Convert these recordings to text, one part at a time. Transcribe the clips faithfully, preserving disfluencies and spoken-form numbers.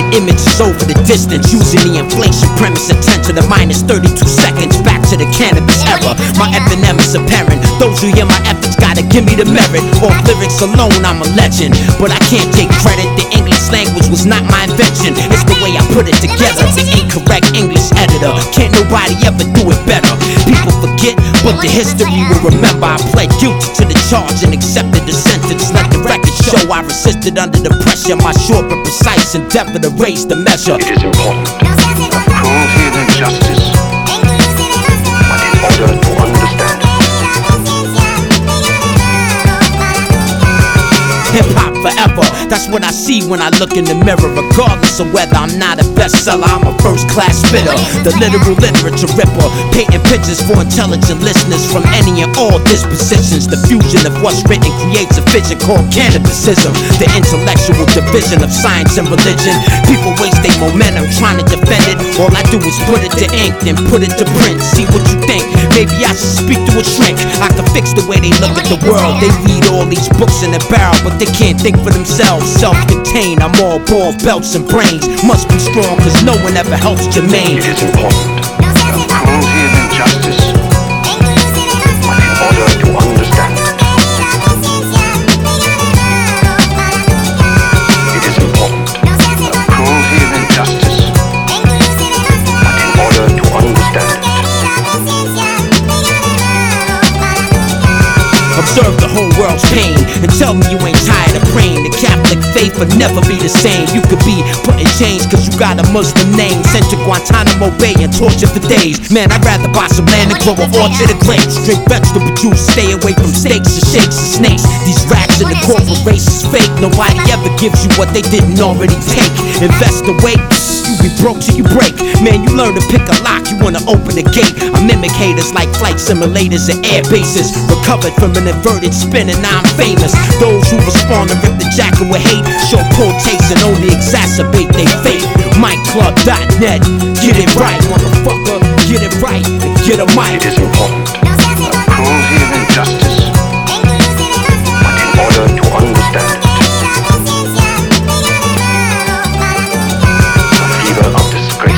image is over the distance. Using the inflation premise of ten to the minus thirty-two seconds. Back to the cannabis era. My Eminem is apparent. Those who hear my efforts gotta give me the merit. Off lyrics alone, I'm a legend, but I can't take credit. The English language was not my invention. It's the way I put it together. The incorrect English editor. Can't nobody ever do it better. People forget, but the history will remember. I pled guilty to the charge and accepted the sentence. Let the record show I resisted under the pressure. My short but precise endeavor to raise the measure. It is important that cruelty and injustice, but in order to understand hip-hop forever, that's what I see when I look in the mirror. Regardless of whether I'm not a bestseller, I'm a first-class spitter. The literal literature ripper, painting pictures for intelligent listeners from any and all dispositions. The fusion of what's written creates a vision called cannabicism. The intellectual division of science and religion. People waste their momentum trying to defend it. All I do is put it to ink, then put it to print. See what you think, maybe I should speak to a shrink. I can fix the way they look at the world. They read all these books in a barrel, but they can't think for themselves. Self-contained, I'm all balls, belts, and brains. Must be strong, cause no one ever helps Jermaine. it is important that cruelty and injustice, but in order to understand it is important that cruelty and injustice, but in order to understand Observe the whole world's pain and tell me you ain't tired of praying. The Catholic faith will never be the same. You could be put in chains cause you got a Muslim name. Sent to Guantanamo Bay and tortured for days. Man, I'd rather buy some land and grow an orchard of grapes. Drink vegetable juice, stay away from steaks and shakes and snakes. These rats in the corporate race is fake. Nobody ever gives you what they didn't already take. Invest away, you be broke till you break. Man, you learn to pick a lock, you wanna open the gate. I mimic haters like flight simulators and air bases. Recovered from an inverted spin and now I'm famous. Those who respond to rip the jacket with hate show poor taste and only exacerbate their fate. Mike Club dot net, get it right, motherfucker. Get it right and get a mic. it is important that cruelty and injustice, but in order to understand the fever of disgrace,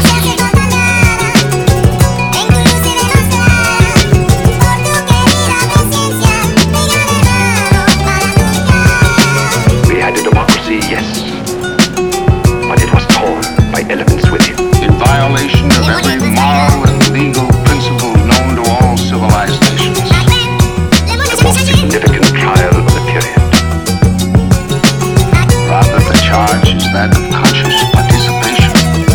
we had a democracy, yes, but it was torn by elephants with it. In violation of every moral and legal principle known to all civilized nations. The most significant trial of the period. Rather, the charge is that of conscious participation.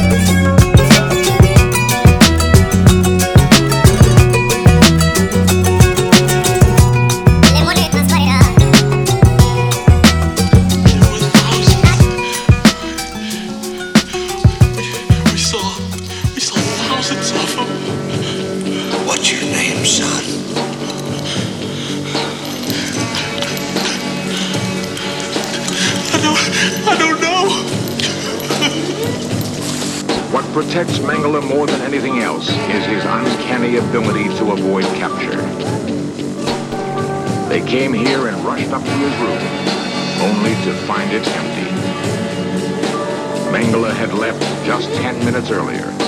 We saw, we saw thousands of them. What's your name, son? I don't, I don't know. What protects Mengele more than anything else is his uncanny ability to avoid capture. They came here and rushed up to his room, only to find it empty. Mengele had left just ten minutes earlier.